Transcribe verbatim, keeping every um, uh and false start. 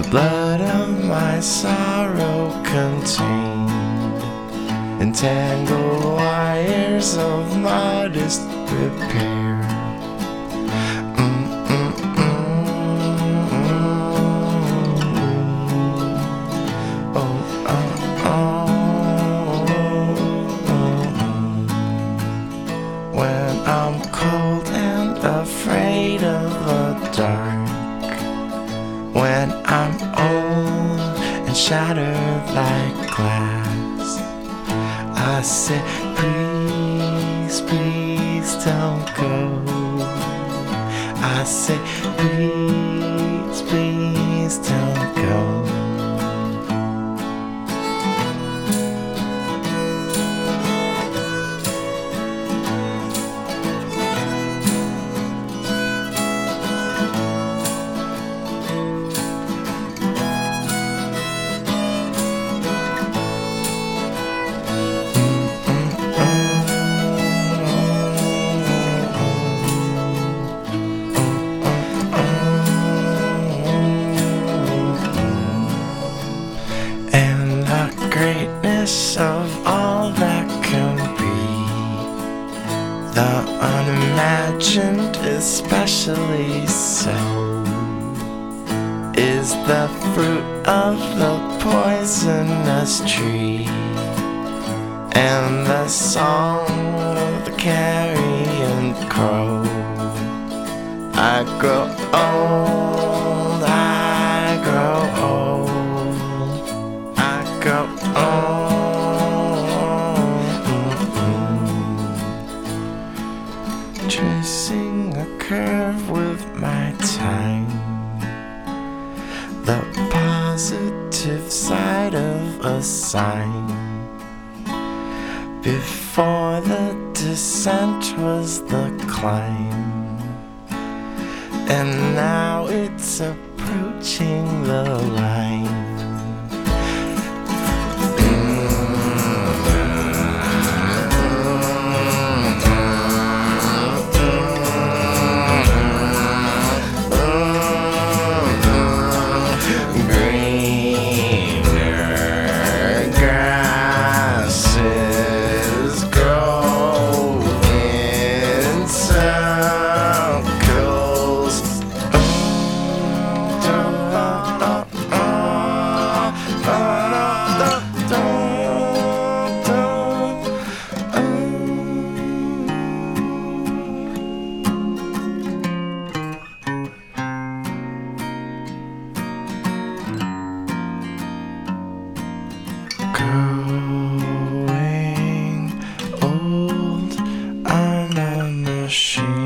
blood of my sorrow contained entangled wires of modest repair. When I'm cold and afraid of the dark, when I'm old and shattered like glass, I say, please, please don't go. I say, please, please don't go. Greatness of all that can be, the unimagined especially so, is the fruit of the poisonous tree, and the song of the carrion crow. I grow old, I grow old, I grow old. Tracing a curve with my time, the positive side of a sign. Before the descent was the climb, and now it's approaching the line. Growing old, I'm a machine.